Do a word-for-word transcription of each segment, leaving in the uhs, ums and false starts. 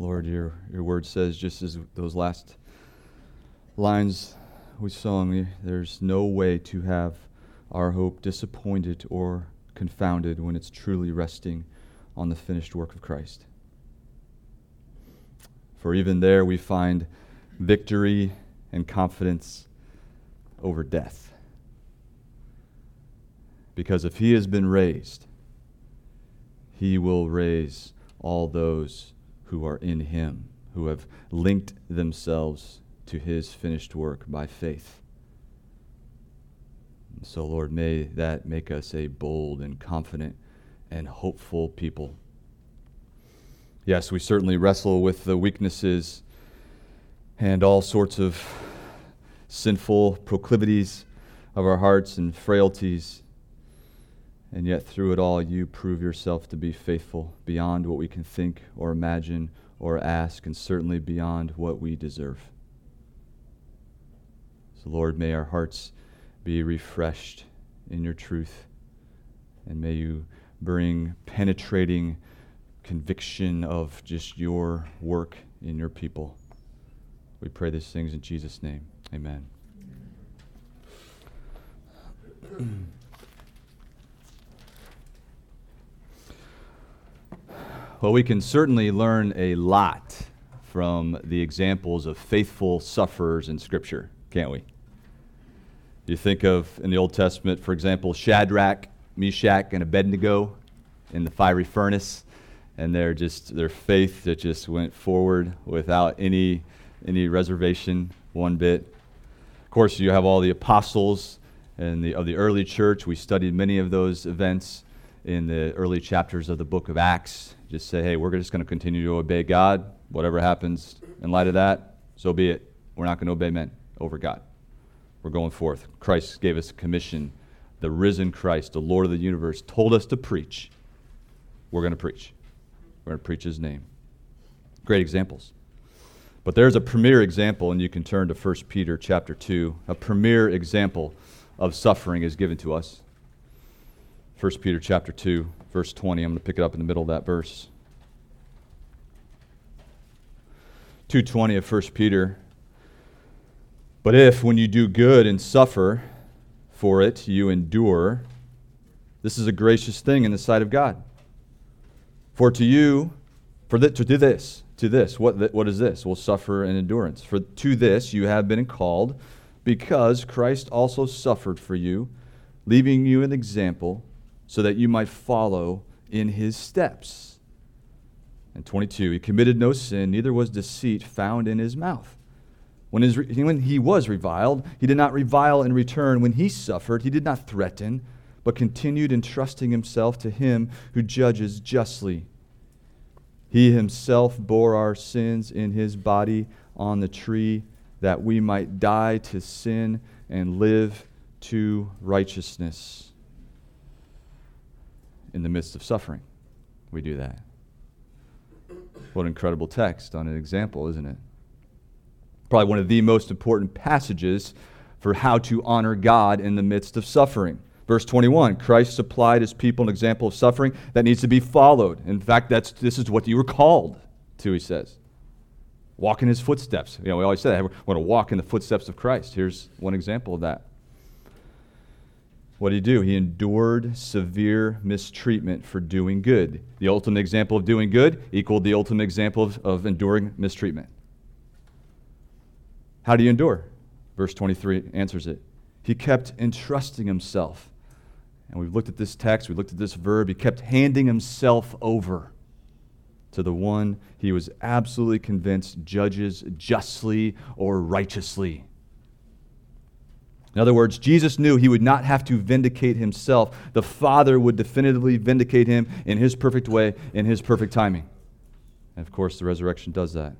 Lord, your, your word says, just as those last lines we sung, there's no way to have our hope disappointed or confounded when it's truly resting on the finished work of Christ. For even there we find victory and confidence over death. Because if he has been raised, he will raise all those who are in him, who have linked themselves to his finished work by faith. And so, Lord, may that make us a bold and confident and hopeful people. Yes, we certainly wrestle with the weaknesses and all sorts of sinful proclivities of our hearts and frailties. And yet through it all, you prove yourself to be faithful beyond what we can think or imagine or ask, and certainly beyond what we deserve. So, Lord, may our hearts be refreshed in your truth, and may you bring penetrating conviction of just your work in your people. We pray these things in Jesus' name. Amen. Well, we can certainly learn a lot from the examples of faithful sufferers in Scripture, can't we? You think of, in the Old Testament, for example, Shadrach, Meshach, and Abednego in the fiery furnace, and their just their faith that just went forward without any any reservation one bit. Of course, you have all the apostles and the of the early church. We studied many of those events in the early chapters of the book of Acts. Just say, hey, we're just going to continue to obey God. Whatever happens in light of that, so be it. We're not going to obey men over God. We're going forth. Christ gave us a commission. The risen Christ, the Lord of the universe, told us to preach. We're going to preach. We're going to preach his name. Great examples. But there's a premier example, and you can turn to First Peter chapter two. A premier example of suffering is given to us. First Peter chapter two, verse twenty. I'm going to pick it up in the middle of that verse. two twenty of First Peter. But if, when you do good and suffer for it, you endure, this is a gracious thing in the sight of God. For to you, for th- to do this, to this, what th- what is this? Well, suffer and endurance. For to this you have been called, because Christ also suffered for you, leaving you an example, so that you might follow in his steps. And twenty-two, he committed no sin, neither was deceit found in his mouth. When, his re- when he was reviled, he did not revile in return. When he suffered, he did not threaten, but continued entrusting himself to him who judges justly. He himself bore our sins in his body on the tree, that we might die to sin and live to righteousness. In the midst of suffering, we do that. What an incredible text on an example, isn't it? Probably one of the most important passages for how to honor God in the midst of suffering. Verse twenty-one, Christ supplied his people an example of suffering that needs to be followed. In fact, that's this is what you were called to, he says. Walk in his footsteps. You know, we always say that. We want to walk in the footsteps of Christ. Here's one example of that. What did he do? He endured severe mistreatment for doing good. The ultimate example of doing good equaled the ultimate example of, of enduring mistreatment. How do you endure? Verse twenty-three answers it. He kept entrusting himself. And we've looked at this text, we looked at this verb. He kept handing himself over to the one he was absolutely convinced judges justly or righteously. In other words, Jesus knew he would not have to vindicate himself. The Father would definitively vindicate him in his perfect way, in his perfect timing. And of course, the resurrection does that.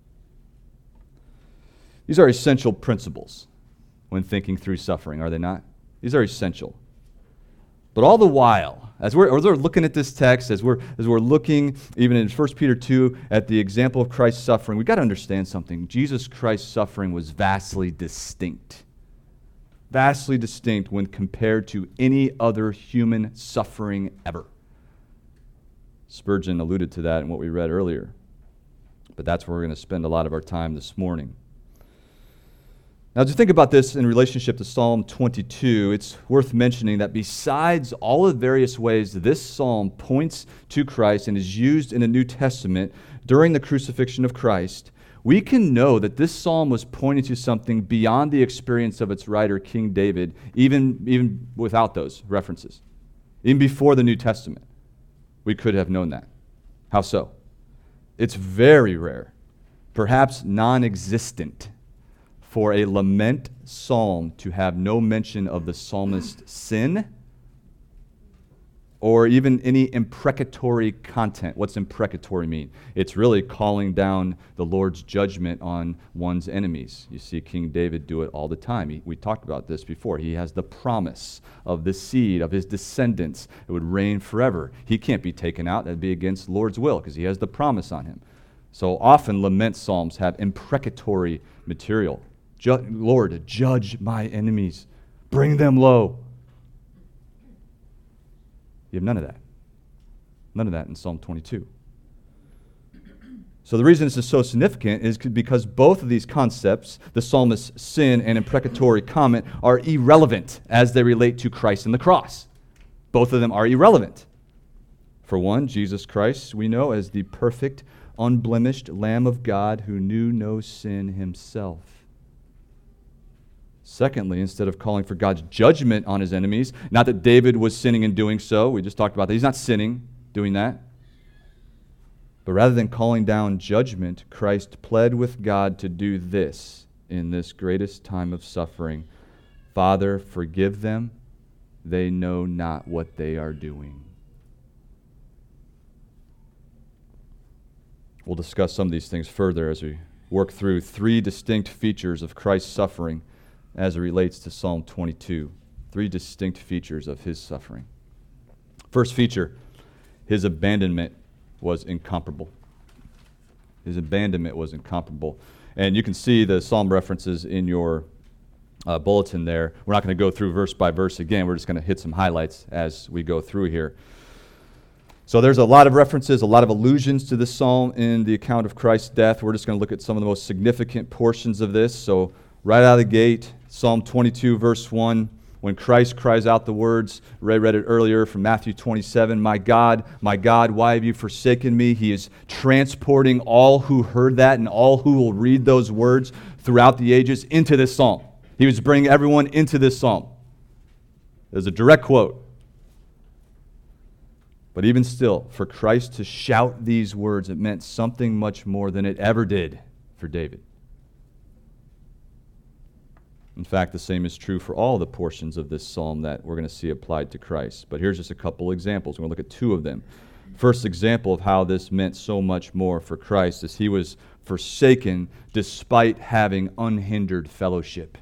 These are essential principles when thinking through suffering, are they not? These are essential. But all the while, as we're, as we're looking at this text, as we're, as we're looking even in First Peter two at the example of Christ's suffering, we've got to understand something. Jesus Christ's suffering was vastly distinct. Vastly distinct when compared to any other human suffering ever. Spurgeon alluded to that in what we read earlier. But that's where we're going to spend a lot of our time this morning. Now, as you think about this in relationship to Psalm twenty-two, it's worth mentioning that besides all of the various ways this psalm points to Christ and is used in the New Testament during the crucifixion of Christ, we can know that this psalm was pointing to something beyond the experience of its writer, King David, even, even without those references. Even before the New Testament, we could have known that. How so? It's very rare, perhaps non-existent, for a lament psalm to have no mention of the psalmist's sin or even any imprecatory content. What's imprecatory mean? It's really calling down the Lord's judgment on one's enemies. You see King David do it all the time. He, we talked about this before. He has the promise of the seed, of his descendants. It would reign forever. He can't be taken out. That'd be against the Lord's will because he has the promise on him. So often lament psalms have imprecatory material. Ju- Lord, judge my enemies. Bring them low. You have none of that. None of that in Psalm twenty-two. So the reason this is so significant is because both of these concepts, the psalmist's sin and imprecatory comment, are irrelevant as they relate to Christ and the cross. Both of them are irrelevant. For one, Jesus Christ, we know as the perfect, unblemished Lamb of God who knew no sin himself. Secondly, instead of calling for God's judgment on his enemies, not that David was sinning in doing so, we just talked about that, he's not sinning doing that. But rather than calling down judgment, Christ pled with God to do this in this greatest time of suffering. Father, forgive them, they know not what they are doing. We'll discuss some of these things further as we work through three distinct features of Christ's suffering as it relates to Psalm twenty-two. Three distinct features of his suffering. First feature, his abandonment was incomparable. His abandonment was incomparable. And you can see the psalm references in your uh, bulletin there. We're not going to go through verse by verse again. We're just going to hit some highlights as we go through here. So there's a lot of references, a lot of allusions to this psalm in the account of Christ's death. We're just going to look at some of the most significant portions of this. So right out of the gate, Psalm twenty-two, verse one, when Christ cries out the words, Ray read it earlier from Matthew twenty-seven, my God, my God, why have you forsaken me? He is transporting all who heard that and all who will read those words throughout the ages into this psalm. He was bringing everyone into this psalm. There's a direct quote. But even still, for Christ to shout these words, it meant something much more than it ever did for David. In fact, the same is true for all the portions of this psalm that we're going to see applied to Christ. But here's just a couple examples. We're going to look at two of them. First example of how this meant so much more for Christ is he was forsaken despite having unhindered fellowship.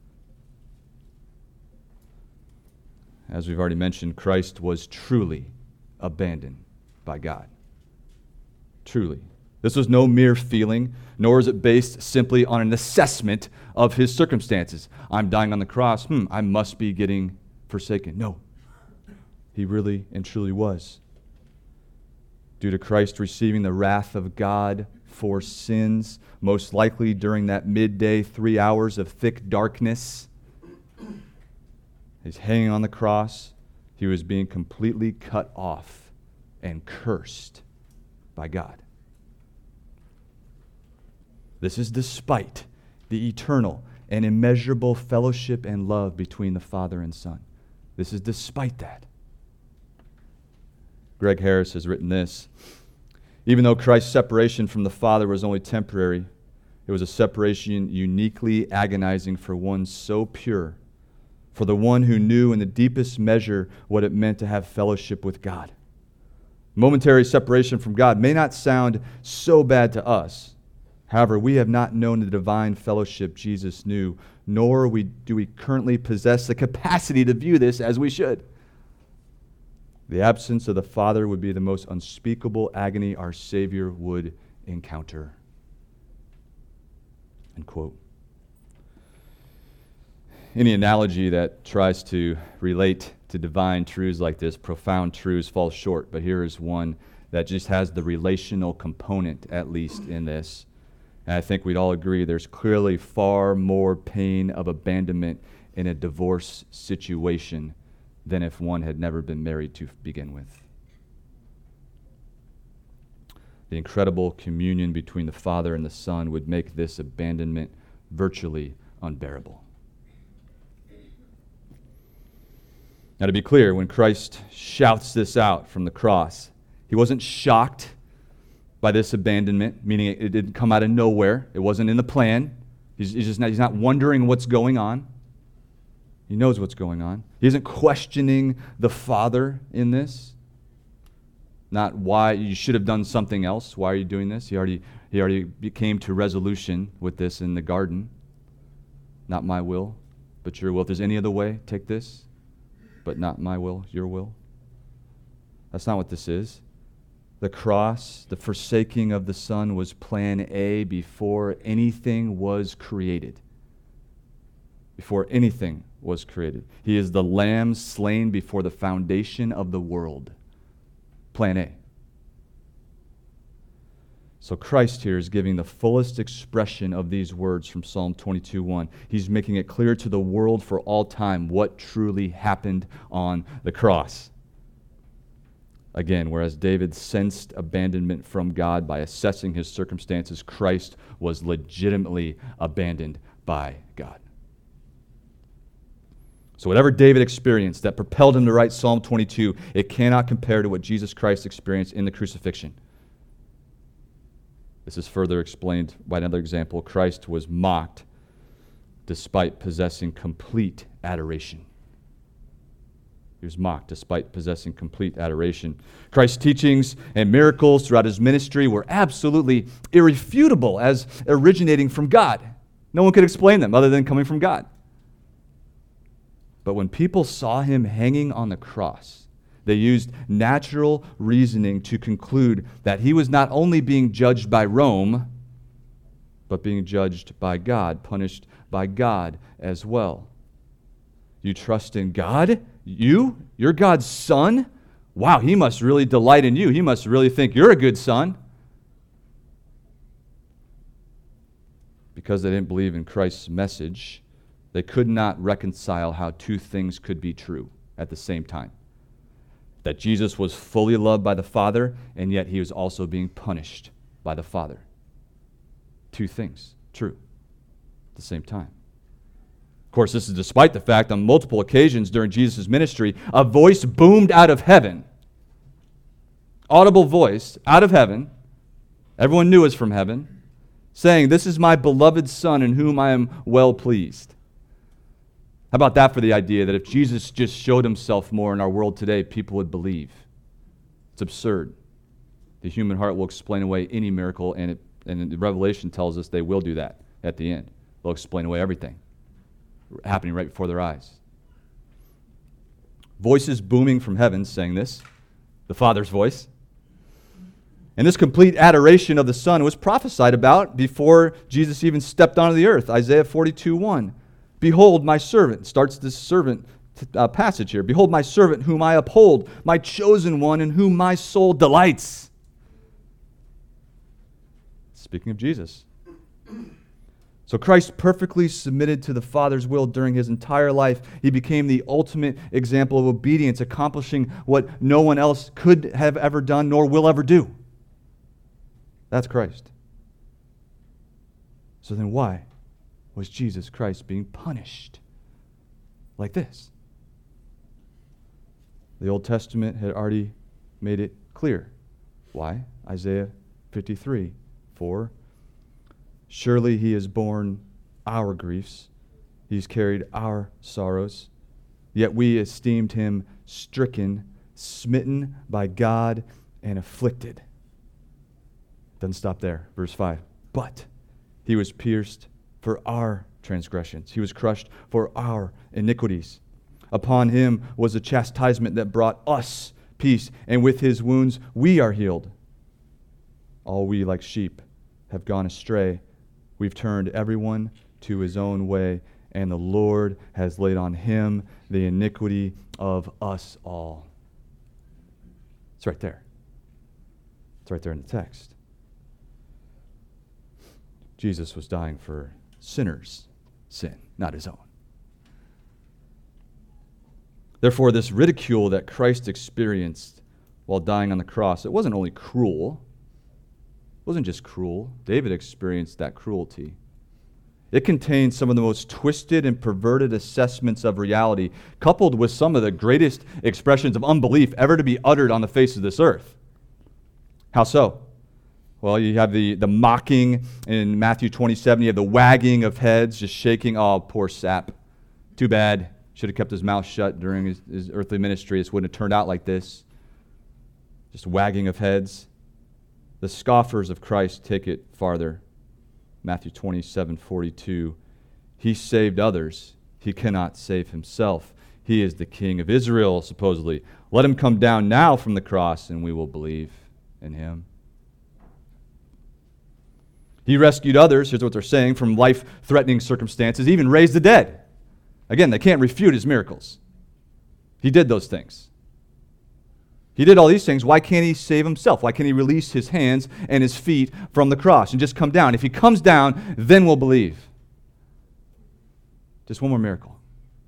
As we've already mentioned, Christ was truly abandoned by God. Truly. This was no mere feeling, nor is it based simply on an assessment of his circumstances. I'm dying on the cross. Hmm, I must be getting forsaken. No. He really and truly was. Due to Christ receiving the wrath of God for sins, most likely during that midday three hours of thick darkness, he's hanging on the cross. He was being completely cut off and cursed by God. This is despite the eternal and immeasurable fellowship and love between the Father and Son. This is despite that. Greg Harris has written this. Even though Christ's separation from the Father was only temporary, it was a separation uniquely agonizing for one so pure, for the one who knew in the deepest measure what it meant to have fellowship with God. Momentary separation from God may not sound so bad to us. However, we have not known the divine fellowship Jesus knew, nor we, do we currently possess the capacity to view this as we should. The absence of the Father would be the most unspeakable agony our Savior would encounter. End quote. Any analogy that tries to relate to divine truths like this, profound truths, falls short, but here is one that just has the relational component, at least in this. And I think we'd all agree there's clearly far more pain of abandonment in a divorce situation than if one had never been married to begin with. The incredible communion between the Father and the Son would make this abandonment virtually unbearable. Now, to be clear, when Christ shouts this out from the cross, he wasn't shocked by this abandonment, meaning it, it didn't come out of nowhere. It wasn't in the plan. He's, he's just not, he's not wondering what's going on. He knows what's going on. He isn't questioning the Father in this. Not why you should have done something else. Why are you doing this? He already, he already came to resolution with this in the garden. Not my will, but your will. If there's any other way, take this. But not my will, your will. That's not what this is. The cross, the forsaking of the Son, was plan A before anything was created. Before anything was created. He is the Lamb slain before the foundation of the world. Plan A. So Christ here is giving the fullest expression of these words from Psalm twenty-two one. He's making it clear to the world for all time what truly happened on the cross. Again, whereas David sensed abandonment from God by assessing his circumstances, Christ was legitimately abandoned by God. So whatever David experienced that propelled him to write Psalm twenty-two, it cannot compare to what Jesus Christ experienced in the crucifixion. This is further explained by another example. Christ was mocked despite possessing complete adoration. He was mocked despite possessing complete adoration. Christ's teachings and miracles throughout his ministry were absolutely irrefutable as originating from God. No one could explain them other than coming from God. But when people saw him hanging on the cross, they used natural reasoning to conclude that he was not only being judged by Rome, but being judged by God, punished by God as well. You trust in God? You? You're God's son? Wow, he must really delight in you. He must really think you're a good son. Because they didn't believe in Christ's message, they could not reconcile how two things could be true at the same time. That Jesus was fully loved by the Father, and yet he was also being punished by the Father. Two things true at the same time. Of course, this is despite the fact on multiple occasions during Jesus' ministry, a voice boomed out of heaven. Audible voice out of heaven. Everyone knew it was from heaven. Saying, "This is my beloved Son in whom I am well pleased." How about that for the idea that if Jesus just showed himself more in our world today, people would believe? It's absurd. The human heart will explain away any miracle, and, it, and the Revelation tells us they will do that at the end. They'll explain away everything happening right before their eyes. Voices booming from heaven saying this, the Father's voice. And this complete adoration of the Son was prophesied about before Jesus even stepped onto the earth. Isaiah forty-two one. Behold, my servant, starts this servant uh, passage here. Behold, my servant whom I uphold, my chosen one in whom my soul delights. Speaking of Jesus. So Christ perfectly submitted to the Father's will during his entire life. He became the ultimate example of obedience, accomplishing what no one else could have ever done nor will ever do. That's Christ. So then why was Jesus Christ being punished like this? The Old Testament had already made it clear. Why? Isaiah fifty-three, four. Surely he has borne our griefs. He's carried our sorrows. Yet we esteemed him stricken, smitten by God, and afflicted. Doesn't stop there. Verse five. But he was pierced for our transgressions. He was crushed for our iniquities. Upon him was a chastisement that brought us peace, and with his wounds we are healed. All we like sheep have gone astray. We've turned everyone to his own way, and the Lord has laid on him the iniquity of us all. It's right there. It's right there in the text. Jesus was dying for sinners' sin, not his own. Therefore, this ridicule that Christ experienced while dying on the cross, it wasn't only cruel. It wasn't just cruel. David experienced that cruelty. It contains some of the most twisted and perverted assessments of reality, coupled with some of the greatest expressions of unbelief ever to be uttered on the face of this earth. How so? Well, you have the, the mocking in Matthew twenty-seven. You have the wagging of heads, just shaking. Oh, poor sap. Too bad. Should have kept his mouth shut during his, his earthly ministry. This wouldn't have turned out like this. Just wagging of heads. The scoffers of Christ take it farther. Matthew twenty-seven forty-two. He saved others. He cannot save himself. He is the King of Israel, supposedly. Let him come down now from the cross, and we will believe in him. He rescued others, here's what they're saying, from life-threatening circumstances, even raised the dead. Again, they can't refute his miracles. He did those things. He did all these things. Why can't he save himself? Why can't he release his hands and his feet from the cross and just come down? If he comes down, then we'll believe. Just one more miracle.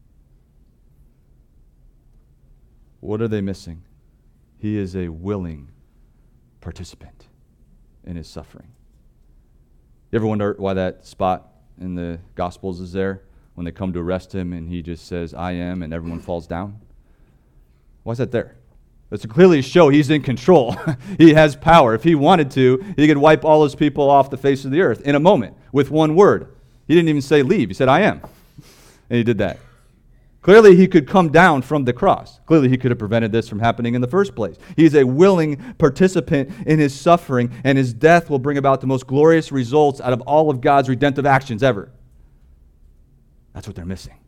What are they missing? He is a willing participant in his suffering. You ever wonder why that spot in the Gospels is there? When they come to arrest him and he just says, I am, and everyone falls down? Why is that there? It's to clearly show he's in control. He has power. If he wanted to, he could wipe all his people off the face of the earth in a moment with one word. He didn't even say leave. He said, I am. And he did that. Clearly, he could come down from the cross. Clearly, he could have prevented this from happening in the first place. He's a willing participant in his suffering, and his death will bring about the most glorious results out of all of God's redemptive actions ever. That's what they're missing.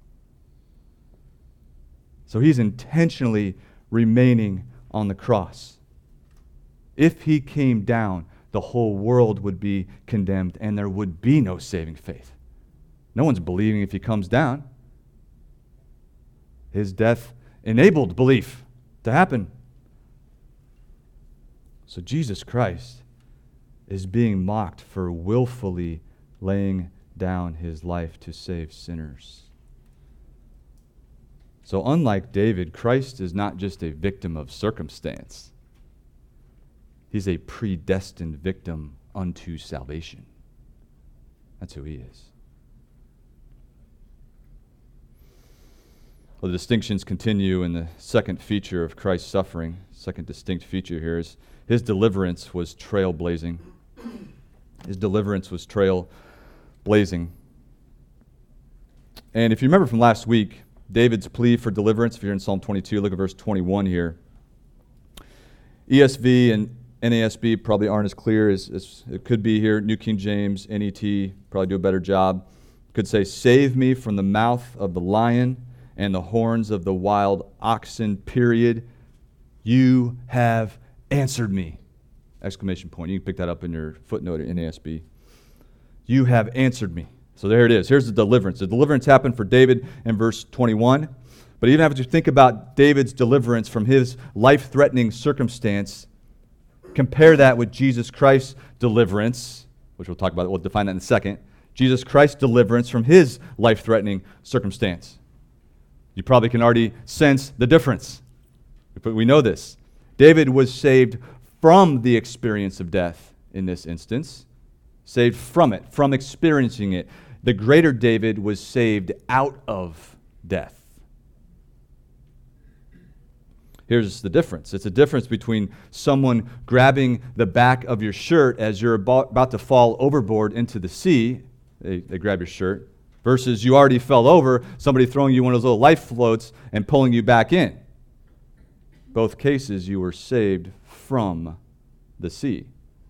So he's intentionally remaining on the cross. If he came down, the whole world would be condemned, and there would be no saving faith. No one's believing if he comes down. His death enabled belief to happen. So Jesus Christ is being mocked for willfully laying down his life to save sinners. So unlike David, Christ is not just a victim of circumstance. He's a predestined victim unto salvation. That's who he is. Well, the distinctions continue in the second feature of Christ's suffering. Second distinct feature here is his deliverance was trailblazing. His deliverance was trailblazing. And if you remember from last week, David's plea for deliverance, if you're in Psalm twenty-two, look at verse twenty-one here. E S V and N A S B probably aren't as clear as, as it could be here. New King James, N E T, probably do a better job. Could say, save me from the mouth of the lion and the horns of the wild oxen, period. You have answered me. Exclamation point. You can pick that up in your footnote in N A S B. You have answered me. So there it is. Here's the deliverance. The deliverance happened for David in verse twenty-one. But even after you think about David's deliverance from his life-threatening circumstance, compare that with Jesus Christ's deliverance, which we'll talk about. We'll define that in a second. Jesus Christ's deliverance from his life-threatening circumstance. You probably can already sense the difference. But we know this. David was saved from the experience of death in this instance. Saved from it, from experiencing it. The greater David was saved out of death. Here's the difference. It's a difference between someone grabbing the back of your shirt as you're about, about to fall overboard into the sea. They, they grab your shirt. Versus you already fell over, somebody throwing you one of those little life floats and pulling you back in. Both cases, you were saved from the sea.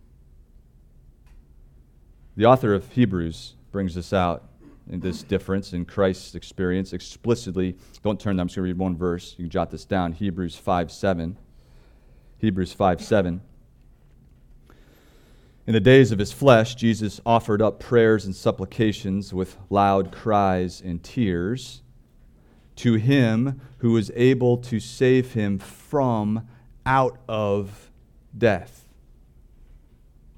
The author of Hebrews brings this out, in this difference in Christ's experience explicitly. Don't turn there, I'm just going to read one verse. You can jot this down, Hebrews five seven. Hebrews five seven. In the days of his flesh, Jesus offered up prayers and supplications with loud cries and tears to him who is able to save him from out of death.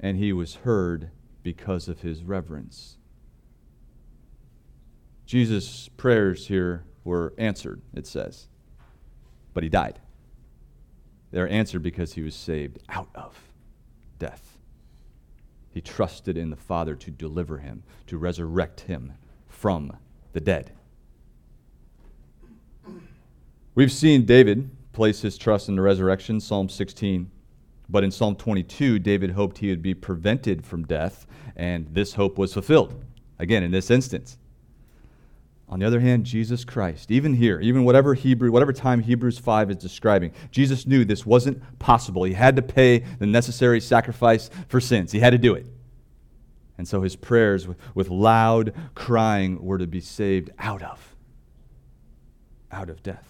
and he was heard because of his reverence. Jesus' prayers here were answered, it says, but he died. They were answered because he was saved out of death. He trusted in the Father to deliver him, to resurrect him from the dead. We've seen David place his trust in the resurrection, Psalm sixteen. But in Psalm twenty-two, David hoped he would be prevented from death, and this hope was fulfilled, again, in this instance. On the other hand, Jesus Christ, even here, even whatever Hebrew, whatever time Hebrews five is describing, Jesus knew this wasn't possible. He had to pay the necessary sacrifice for sins. He had to do it. And so his prayers with, with loud crying were to be saved out of, out of death.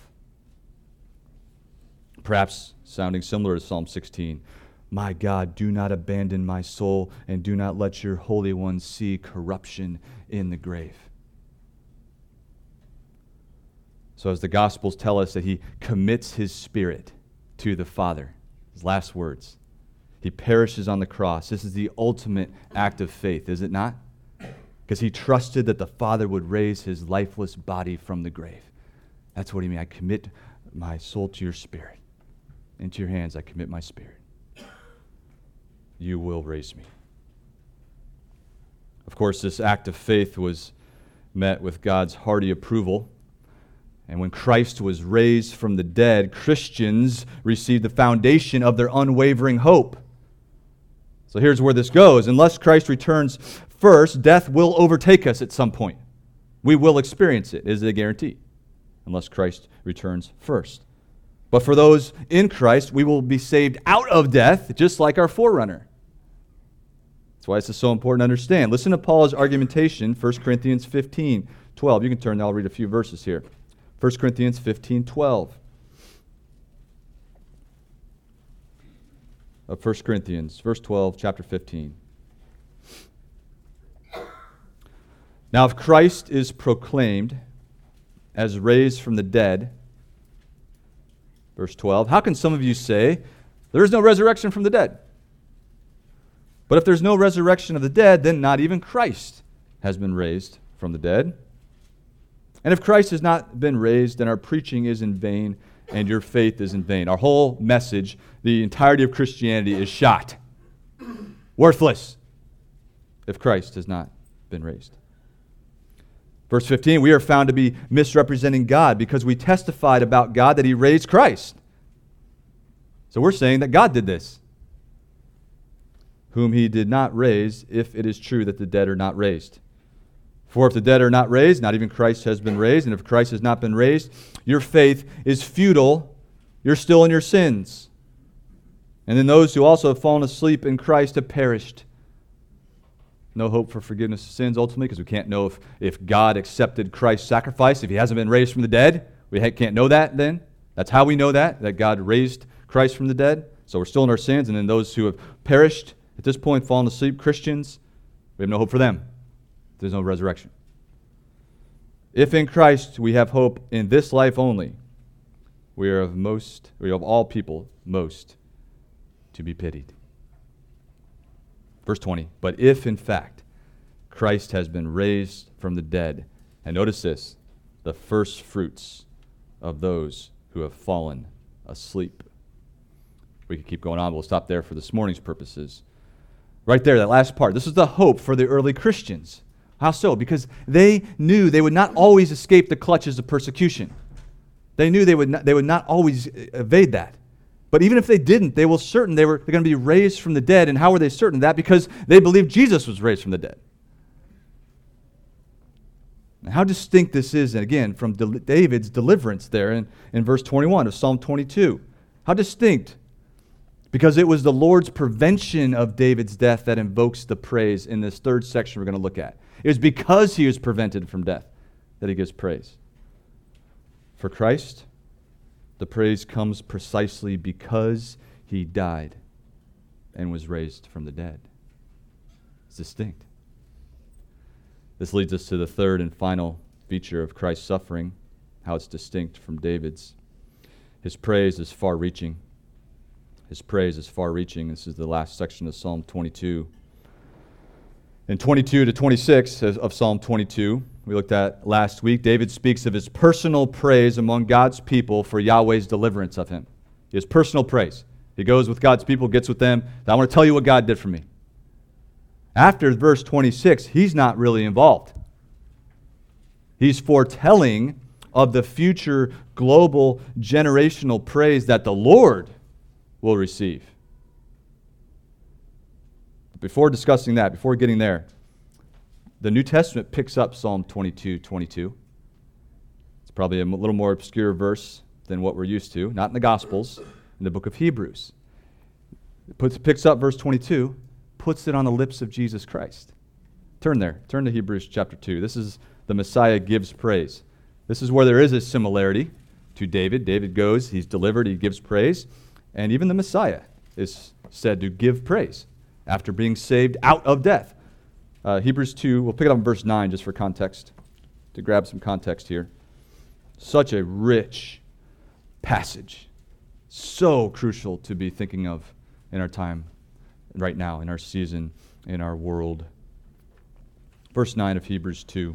Perhaps sounding similar to Psalm sixteen, my God, do not abandon my soul, and do not let your Holy One see corruption in the grave. So as the Gospels tell us that he commits his spirit to the Father, his last words, he perishes on the cross. This is the ultimate act of faith, is it not? Because he trusted that the Father would raise his lifeless body from the grave. That's what he means. I commit my soul to your spirit. Into your hands I commit my spirit. You will raise me. Of course, this act of faith was met with God's hearty approval. And when Christ was raised from the dead, Christians received the foundation of their unwavering hope. So here's where this goes. Unless Christ returns first, death will overtake us at some point. We will experience it, is a guarantee, unless Christ returns first. But for those in Christ, we will be saved out of death, just like our forerunner. That's why this is so important to understand. Listen to Paul's argumentation, First Corinthians fifteen twelve. You can turn now, I'll read a few verses here. First Corinthians fifteen twelve. Of First Corinthians, verse twelve, chapter fifteen. Now if Christ is proclaimed as raised from the dead, verse twelve, how can some of you say, there is no resurrection from the dead? But if there's no resurrection of the dead, then not even Christ has been raised from the dead. And if Christ has not been raised, then our preaching is in vain and your faith is in vain. Our whole message, the entirety of Christianity, is shot. Worthless if Christ has not been raised. Verse fifteen, we are found to be misrepresenting God because we testified about God that he raised Christ. So we're saying that God did this, whom he did not raise, if it is true that the dead are not raised. For if the dead are not raised, not even Christ has been raised. And if Christ has not been raised, your faith is futile. You're still in your sins. And then those who also have fallen asleep in Christ have perished. No hope for forgiveness of sins ultimately, because we can't know if, if God accepted Christ's sacrifice. If he hasn't been raised from the dead, we can't know that then. That's how we know that, that God raised Christ from the dead. So we're still in our sins. And then those who have perished, at this point, fallen asleep, Christians, we have no hope for them. There's no resurrection. If in Christ we have hope in this life only, we are of most, we are of all people most to be pitied. Verse twenty, but if in fact Christ has been raised from the dead, and notice this, the first fruits of those who have fallen asleep. We could keep going on, but we'll stop there for this morning's purposes. Right there, that last part. This is the hope for the early Christians. How so? Because they knew they would not always escape the clutches of persecution. They knew they would not, they would not always evade that. But even if they didn't, they were certain they were they're going to be raised from the dead. And how were they certain of that? Because they believed Jesus was raised from the dead. Now, how distinct this is, again, from David's deliverance there in, in verse twenty-one of Psalm twenty-two. How distinct? Because it was the Lord's prevention of David's death that invokes the praise in this third section we're going to look at. It was because he was prevented from death that he gives praise. For Christ, the praise comes precisely because he died and was raised from the dead. It's distinct. This leads us to the third and final feature of Christ's suffering, how it's distinct from David's. His praise is far-reaching. His praise is far-reaching. This is the last section of Psalm twenty-two. In twenty-two to twenty-six of Psalm twenty-two, we looked at last week, David speaks of his personal praise among God's people for Yahweh's deliverance of him. His personal praise. He goes with God's people, gets with them. I want to tell you what God did for me. After verse twenty-six, he's not really involved. He's foretelling of the future global generational praise that the Lord will receive. But before discussing that, before getting there, the New Testament picks up Psalm twenty-two twenty-two. It's probably a little more obscure verse than what we're used to, not in the Gospels, in the book of Hebrews. It puts, picks up verse twenty-two, puts it on the lips of Jesus Christ. Turn there. Turn to Hebrews chapter two. This is the Messiah gives praise. This is where there is a similarity to David. David goes, he's delivered, he gives praise. And even the Messiah is said to give praise after being saved out of death. Uh, Hebrews two, we'll pick it up in verse nine just for context, to grab some context here. Such a rich passage. So crucial to be thinking of in our time right now, in our season, in our world. Verse nine of Hebrews two.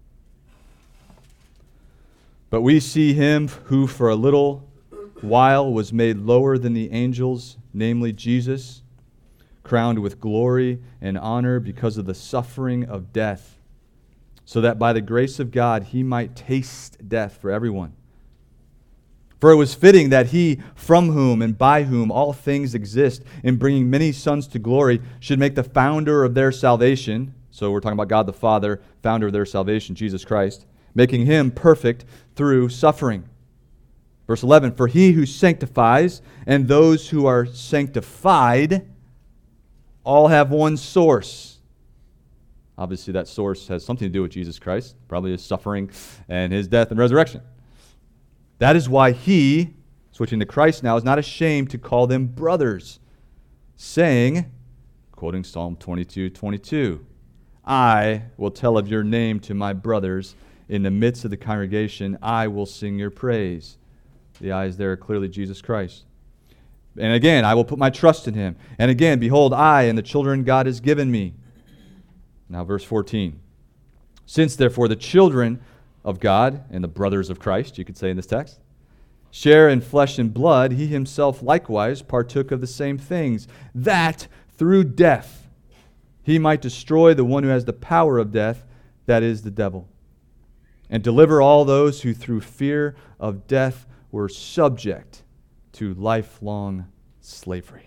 But we see him who for a little while was made lower than the angels, namely Jesus, crowned with glory and honor because of the suffering of death, so that by the grace of God he might taste death for everyone. For it was fitting that he, from whom and by whom all things exist, in bringing many sons to glory, should make the founder of their salvation, so we're talking about God the Father, founder of their salvation, Jesus Christ, making him perfect through suffering. Verse eleven, for he who sanctifies and those who are sanctified all have one source. Obviously that source has something to do with Jesus Christ, probably his suffering and his death and resurrection. That is why he, switching to Christ now, is not ashamed to call them brothers, saying, quoting Psalm twenty-two twenty-two, I will tell of your name to my brothers. In the midst of the congregation, I will sing your praise. The I is there clearly Jesus Christ. And again, I will put my trust in him. And again, behold, I and the children God has given me. Now verse fourteen. Since therefore the children of God and the brothers of Christ, you could say in this text, share in flesh and blood, he himself likewise partook of the same things, that through death he might destroy the one who has the power of death, that is the devil, and deliver all those who through fear of death were subject to lifelong slavery.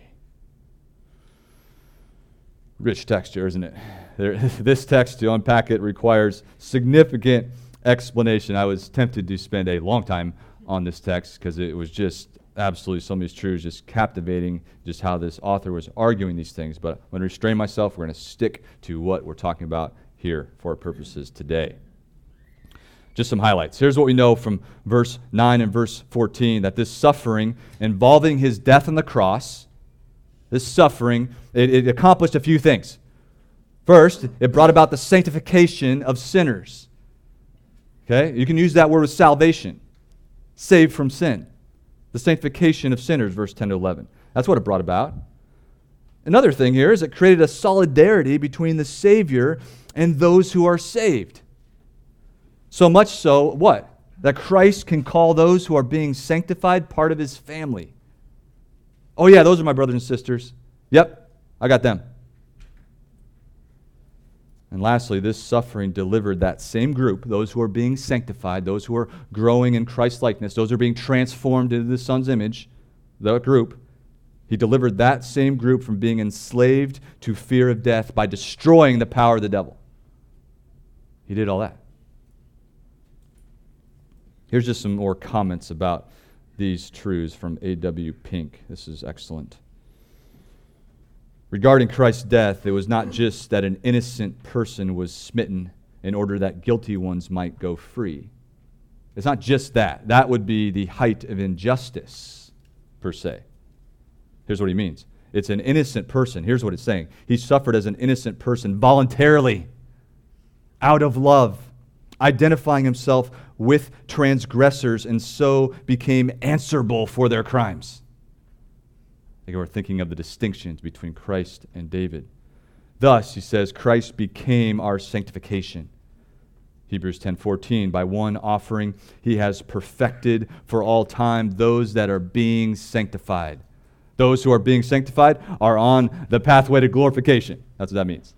Rich text here, isn't it? There, this text, to unpack it, requires significant explanation. I was tempted to spend a long time on this text because it was just absolutely, some of these truths just captivating, just how this author was arguing these things. But I'm going to restrain myself. We're going to stick to what we're talking about here for our purposes today. Just some highlights. Here's what we know from verse nine and verse fourteen, that this suffering involving his death on the cross, this suffering, it, it accomplished a few things. First, it brought about the sanctification of sinners. Okay? You can use that word with salvation. Saved from sin. The sanctification of sinners, verse ten to eleven. That's what it brought about. Another thing here is it created a solidarity between the Savior and those who are saved. So much so, what? That Christ can call those who are being sanctified part of his family. Oh yeah, those are my brothers and sisters. Yep, I got them. And lastly, this suffering delivered that same group, those who are being sanctified, those who are growing in Christ-likeness, those who are being transformed into the Son's image, that group, he delivered that same group from being enslaved to fear of death by destroying the power of the devil. He did all that. Here's just some more comments about these truths from A W Pink. This is excellent. Regarding Christ's death, it was not just that an innocent person was smitten in order that guilty ones might go free. It's not just that. That would be the height of injustice, per se. Here's what he means. It's an innocent person. Here's what it's saying. He suffered as an innocent person voluntarily, out of love, identifying himself with transgressors, and so became answerable for their crimes. Again, we're thinking of the distinctions between Christ and David. Thus, he says, Christ became our sanctification. Hebrews ten fourteen, by one offering he has perfected for all time those that are being sanctified. Those who are being sanctified are on the pathway to glorification. That's what that means.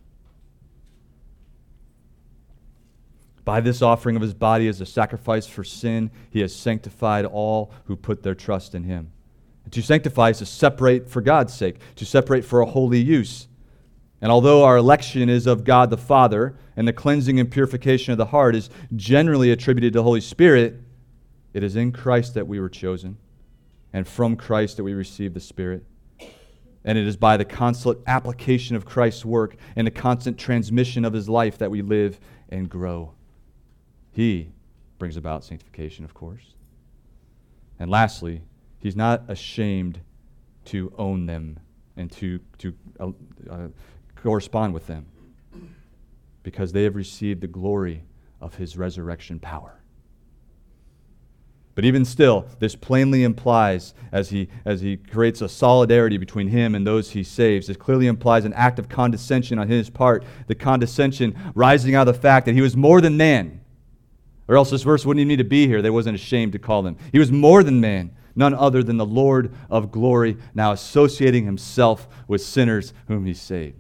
By this offering of his body as a sacrifice for sin, he has sanctified all who put their trust in him. And to sanctify is to separate for God's sake, to separate for a holy use. And although our election is of God the Father, and the cleansing and purification of the heart is generally attributed to the Holy Spirit, it is in Christ that we were chosen, and from Christ that we receive the Spirit. And it is by the constant application of Christ's work and the constant transmission of his life that we live and grow. He brings about sanctification, of course. And lastly, he's not ashamed to own them and to, to uh, uh, correspond with them, because they have received the glory of his resurrection power. But even still, this plainly implies, as he, as he creates a solidarity between him and those he saves, this clearly implies an act of condescension on his part, the condescension rising out of the fact that he was more than man. Or else this verse wouldn't even need to be here. They wasn't ashamed to call him. He was more than man, none other than the Lord of glory, now associating himself with sinners whom he saved.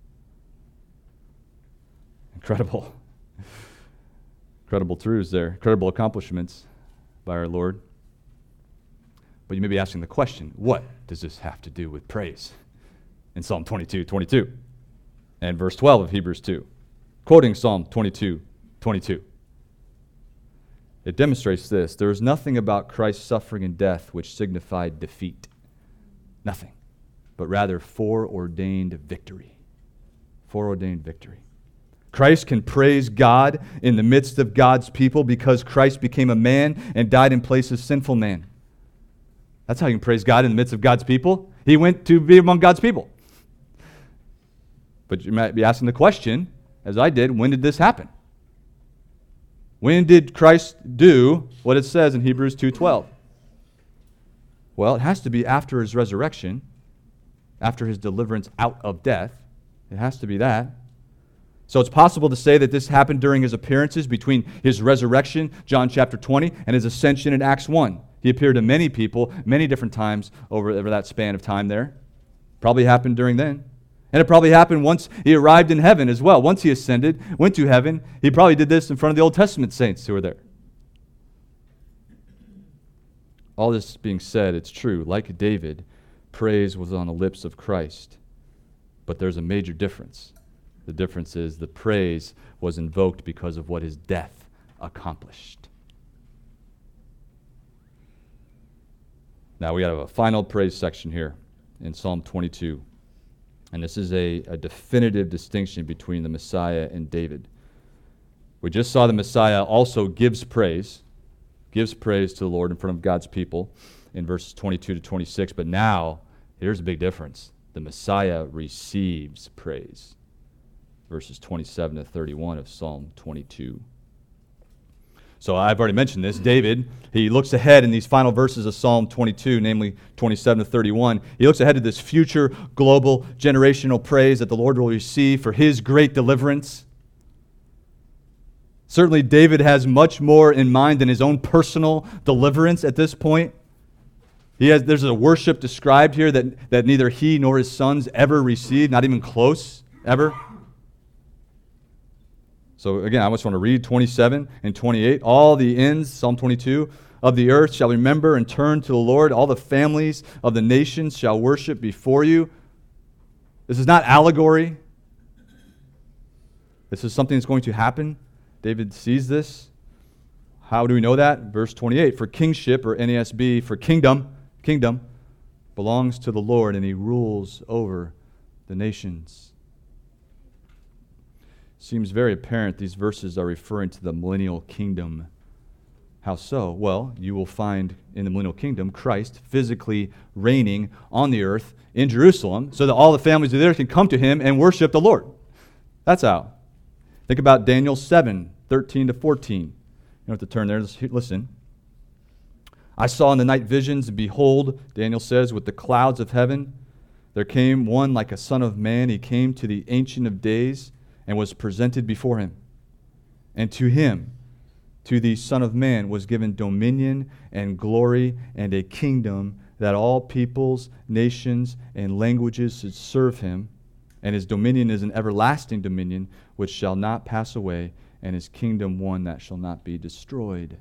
Incredible. Incredible truths there. Incredible accomplishments by our Lord. But you may be asking the question, what does this have to do with praise? In Psalm twenty-two, twenty-two, and verse twelve of Hebrews two, quoting Psalm twenty-two, twenty-two. It demonstrates this: there is nothing about Christ's suffering and death which signified defeat. Nothing. But rather foreordained victory. Foreordained victory. Christ can praise God in the midst of God's people because Christ became a man and died in place of sinful man. That's how you can praise God in the midst of God's people. He went to be among God's people. But you might be asking the question, as I did, when did this happen? When did Christ do what it says in Hebrews two twelve? Well, it has to be after his resurrection, after his deliverance out of death. It has to be that. So it's possible to say that this happened during his appearances between his resurrection, John chapter twenty, and his ascension in Acts one. He appeared to many people many different times over, over that span of time there. Probably happened during then. And it probably happened once he arrived in heaven as well. Once he ascended, went to heaven, he probably did this in front of the Old Testament saints who were there. All this being said, it's true. Like David, praise was on the lips of Christ. But there's a major difference. The difference is the praise was invoked because of what his death accomplished. Now we have a final praise section here in Psalm twenty-two. And this is a, a definitive distinction between the Messiah and David. We just saw the Messiah also gives praise, gives praise to the Lord in front of God's people in verses twenty-two to twenty-six. But now, here's a big difference. The Messiah receives praise. Verses twenty-seven to thirty-one of Psalm twenty-two. So I've already mentioned this. David, he looks ahead in these final verses of Psalm twenty-two, namely twenty-seven to thirty-one. He looks ahead to this future global generational praise that the Lord will receive for his great deliverance. Certainly David has much more in mind than his own personal deliverance at this point. He has, there's a worship described here that, that neither he nor his sons ever received, not even close, ever. So again, I just want to read twenty-seven and twenty-eight. All the ends, Psalm twenty-two, of the earth shall remember and turn to the Lord. All the families of the nations shall worship before you. This is not allegory. This is something that's going to happen. David sees this. How do we know that? Verse twenty-eight, for kingship, or N A S B, for kingdom, kingdom, belongs to the Lord, and he rules over the nations. Seems very apparent these verses are referring to the millennial kingdom. How so? Well, you will find in the millennial kingdom Christ physically reigning on the earth in Jerusalem so that all the families of the earth can come to him and worship the Lord. That's how. Think about Daniel seven, thirteen to fourteen. You don't have to turn there. Listen. I saw in the night visions, and behold, Daniel says, with the clouds of heaven, There came one like a son of man. He came to the Ancient of Days and was presented before him. And to him, to the Son of Man, was given dominion and glory and a kingdom, that all peoples, nations, and languages should serve him. And his dominion is an everlasting dominion which shall not pass away, and his kingdom one that shall not be destroyed.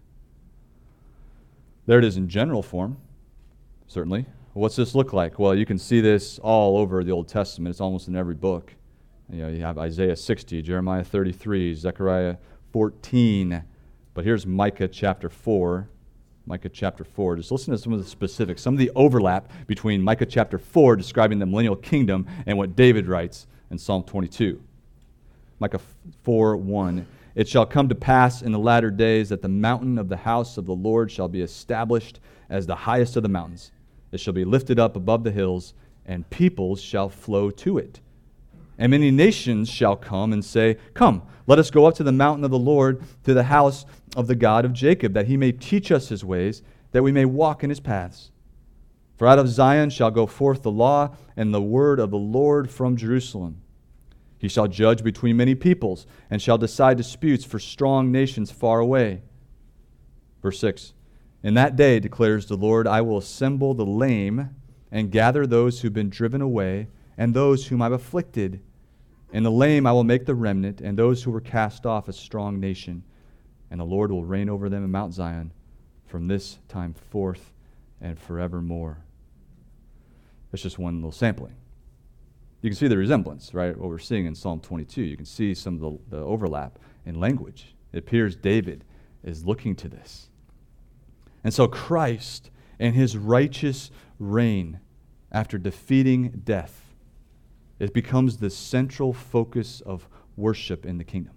There it is in general form, certainly. What's this look like? Well, you can see this all over the Old Testament. It's almost in every book. You know, you have Isaiah sixty, Jeremiah thirty-three, Zechariah fourteen. But here's Micah chapter four. Micah chapter four. Just listen to some of the specifics, some of the overlap between Micah chapter four, describing the millennial kingdom, and what David writes in Psalm twenty-two. Micah four one. It shall come to pass in the latter days that the mountain of the house of the Lord shall be established as the highest of the mountains. It shall be lifted up above the hills, and peoples shall flow to it. And many nations shall come and say, Come, let us go up to the mountain of the Lord, to the house of the God of Jacob, that he may teach us his ways, that we may walk in his paths. For out of Zion shall go forth the law and the word of the Lord from Jerusalem. He shall judge between many peoples, and shall decide disputes for strong nations far away. Verse six. In that day, declares the Lord, I will assemble the lame, and gather those who have been driven away, and those whom I have afflicted. And the lame I will make the remnant, and those who were cast off a strong nation. And the Lord will reign over them in Mount Zion from this time forth and forevermore. That's just one little sampling. You can see the resemblance, right? What we're seeing in Psalm twenty-two. You can see some of the, the overlap in language. It appears David is looking to this. And so Christ and his righteous reign after defeating death, it becomes the central focus of worship in the kingdom.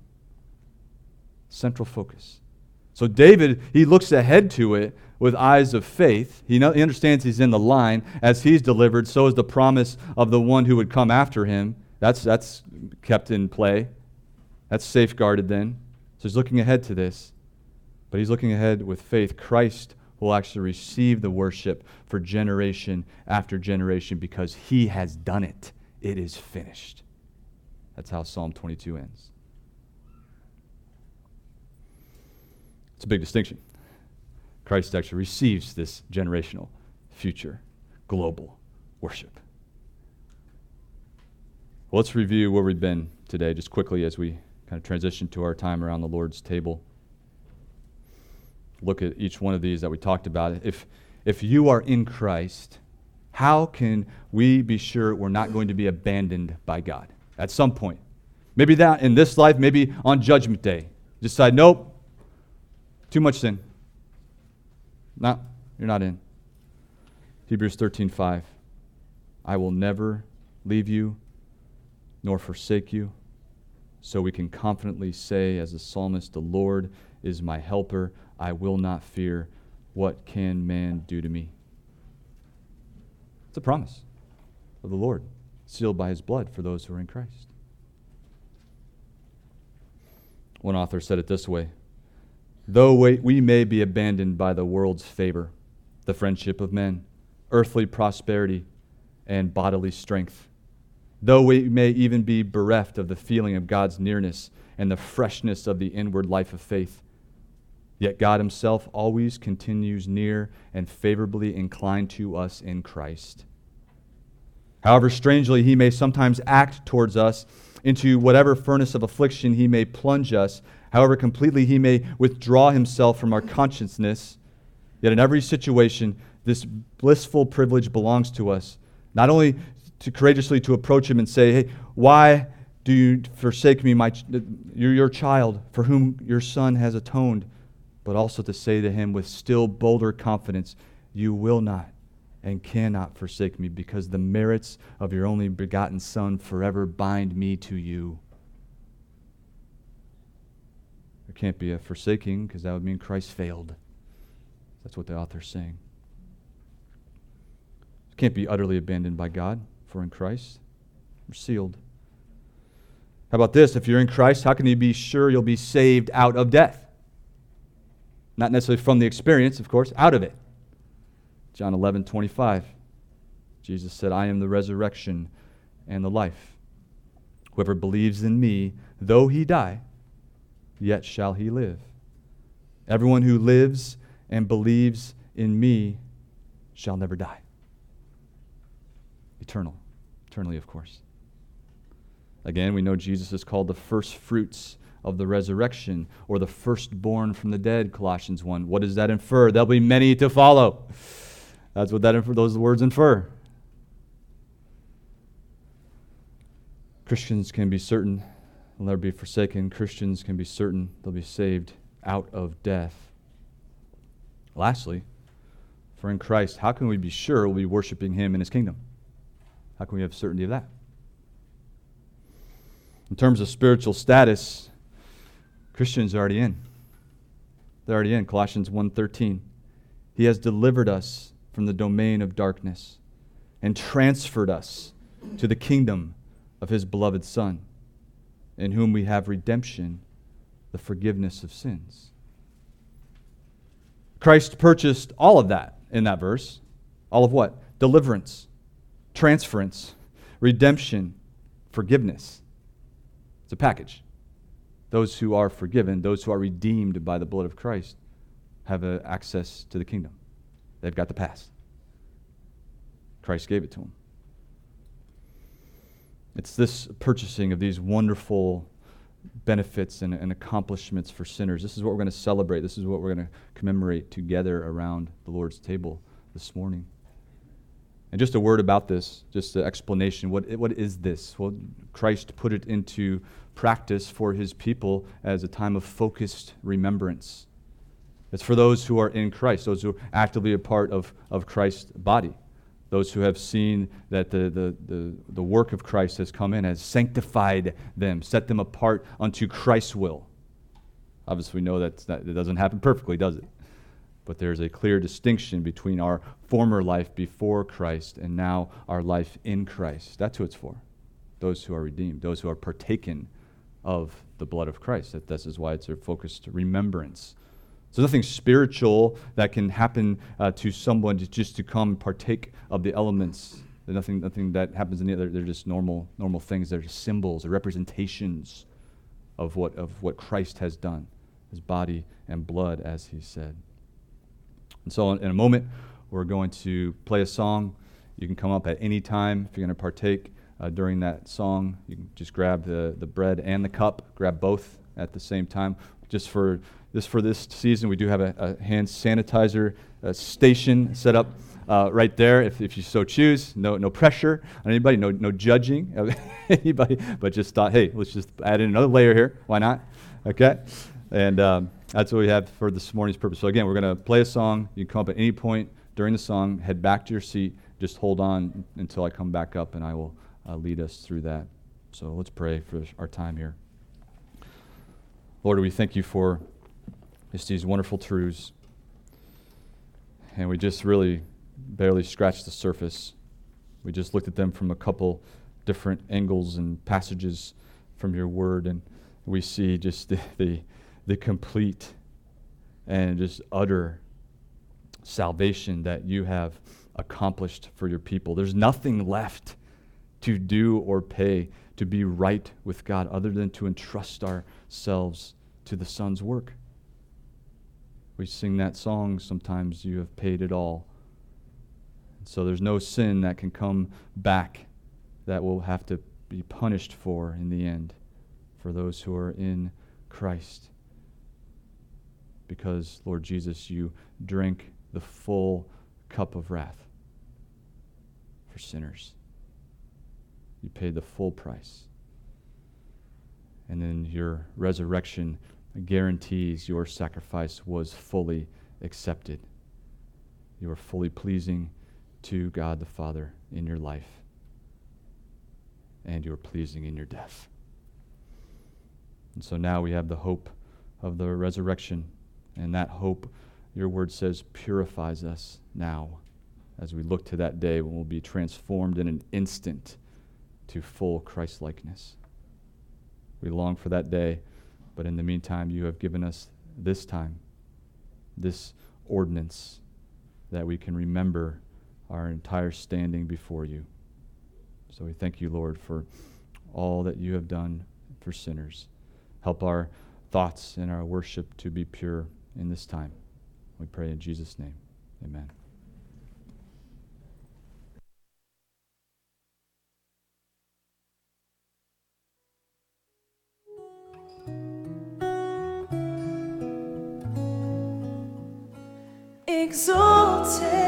Central focus. So David, he looks ahead to it with eyes of faith. He, know, he understands he's in the line. As he's delivered, so is the promise of the one who would come after him. That's, that's kept in play. That's safeguarded then. So he's looking ahead to this. But he's looking ahead with faith. Christ will actually receive the worship for generation after generation because he has done it. It is finished. That's how Psalm twenty-two ends. It's a big distinction. Christ actually receives this generational, future, global worship. Well, let's review where we've been today just quickly as we kind of transition to our time around the Lord's table. Look at each one of these that we talked about. If, if you are in Christ, how can we be sure we're not going to be abandoned by God at some point? Maybe that in this life, maybe on Judgment Day. Decide, nope, too much sin. No, you're not in. Hebrews thirteen five. I will never leave you nor forsake you. So we can confidently say as the psalmist, the Lord is my helper. I will not fear. What can man do to me? It's a promise of the Lord, sealed by his blood for those who are in Christ. One author said it this way: though we may be abandoned by the world's favor, the friendship of men, earthly prosperity, and bodily strength, though we may even be bereft of the feeling of God's nearness and the freshness of the inward life of faith, yet God himself always continues near and favorably inclined to us in Christ. However strangely he may sometimes act towards us, into whatever furnace of affliction he may plunge us, however completely he may withdraw himself from our consciousness, yet in every situation this blissful privilege belongs to us, not only to courageously to approach him and say, hey, why do you forsake me, my ch- you're your child for whom your son has atoned, but also to say to him with still bolder confidence, you will not and cannot forsake me, because the merits of your only begotten Son forever bind me to you. There can't be a forsaking, because that would mean Christ failed. That's what the author's saying. You can't be utterly abandoned by God, for in Christ we're sealed. How about this? If you're in Christ, how can you be sure you'll be saved out of death? Not necessarily from the experience, of course, out of it. John eleven twenty-five. Jesus said, I am the resurrection and the life. Whoever believes in me, though he die, yet shall he live. Everyone who lives and believes in me shall never die. Eternal. Eternally, of course. Again, we know Jesus is called the first fruits of the resurrection, or the firstborn from the dead, Colossians one. What does that infer? There'll be many to follow. That's what that infer, those words infer. Christians can be certain they'll never be forsaken. Christians can be certain they'll be saved out of death. Lastly, for in Christ, how can we be sure we'll be worshiping Him in His kingdom? How can we have certainty of that? In terms of spiritual status, Christians are already in. They're already in. Colossians one thirteen. He has delivered us from the domain of darkness and transferred us to the kingdom of His beloved Son, in whom we have redemption, the forgiveness of sins. Christ purchased all of that in that verse. All of what? Deliverance, transference, redemption, forgiveness. It's a package. Those who are forgiven, those who are redeemed by the blood of Christ, have uh, access to the kingdom. They've got the pass. Christ gave it to them. It's this purchasing of these wonderful benefits and, and accomplishments for sinners. This is what we're going to celebrate. This is what we're going to commemorate together around the Lord's table this morning. And just a word about this, just an explanation. What, what is this? Well, Christ put it into practice for His people as a time of focused remembrance. It's for those who are in Christ, those who are actively a part of, of Christ's body. Those who have seen that the, the, the, the work of Christ has come in, has sanctified them, set them apart unto Christ's will. Obviously, we know that that doesn't happen perfectly, does it? But there's a clear distinction between our former life before Christ and now our life in Christ. That's who it's for. Those who are redeemed, those who are partaken of the blood of Christ. That, this is why it's a focused remembrance. So nothing spiritual that can happen uh, to someone just, just to come partake of the elements. There's nothing, nothing that happens in the other. They're just normal, normal things. They're just symbols, they're representations of what of what Christ has done, His body and blood, as He said. And so in a moment, we're going to play a song. You can come up at any time if you're going to partake uh, during that song. You can just grab the, the bread and the cup, grab both at the same time. Just for this for this season, we do have a, a hand sanitizer uh, station set up uh, right there if, if you so choose. No no pressure on anybody, no no judging of anybody, but just thought, hey, let's just add in another layer here. Why not? Okay? And um, that's what we have for this morning's purpose. So again, we're going to play a song. You can come up at any point during the song, head back to your seat, just hold on until I come back up and I will uh, lead us through that. So let's pray for our time here. Lord, we thank You for just these wonderful truths. And we just really barely scratched the surface. We just looked at them from a couple different angles and passages from Your Word, and we see just the, the, the complete and just utter salvation that You have accomplished for Your people. There's nothing left to do or pay to be right with God other than to entrust ourselves to the Son's work. We sing that song, sometimes You have paid it all. So there's no sin that can come back that will have to be punished for in the end for those who are in Christ. Because, Lord Jesus, You drank the full cup of wrath for sinners. You paid the full price. And then Your resurrection guarantees Your sacrifice was fully accepted. You are fully pleasing to God the Father in Your life. And You are pleasing in Your death. And so now we have the hope of the resurrection. And that hope, Your Word says, purifies us now as we look to that day when we'll be transformed in an instant to full Christ-likeness. We long for that day, but in the meantime, You have given us this time, this ordinance, that we can remember our entire standing before you. So we thank you, Lord, for all that you have done for sinners. Help our thoughts and our worship to be pure in this time. We pray in Jesus' name. Amen. Exalted